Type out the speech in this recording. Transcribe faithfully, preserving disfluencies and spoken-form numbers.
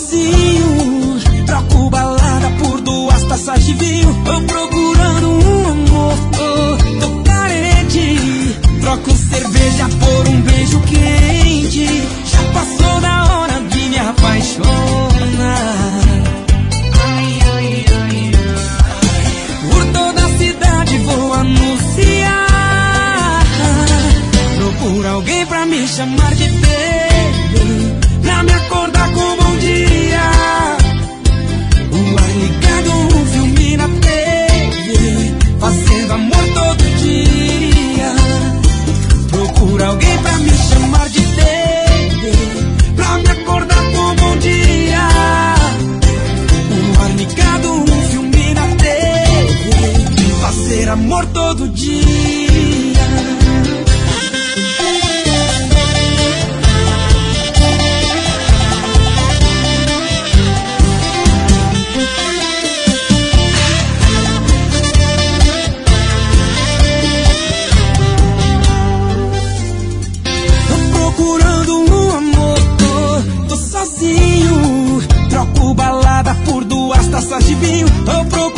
sozinho, troco balada por duas taças de vinho. Tô procurando um amor, oh, tô carente. Troco cerveja por um beijo quente. Já passou da hora de me apaixonar. Ai, ai, ai, ai. Por toda a cidade vou anunciar. Procuro alguém pra me chamar de baby, pra me acordar com bom dia. O ar ligado, um filme na T V, fazendo amor todo dia. Procuro alguém pra me chamar de baby, pra me acordar com bom dia. O ar ligado, um filme na T V, fazer amor todo dia. Troco balada por duas taças de vinho. Eu procuro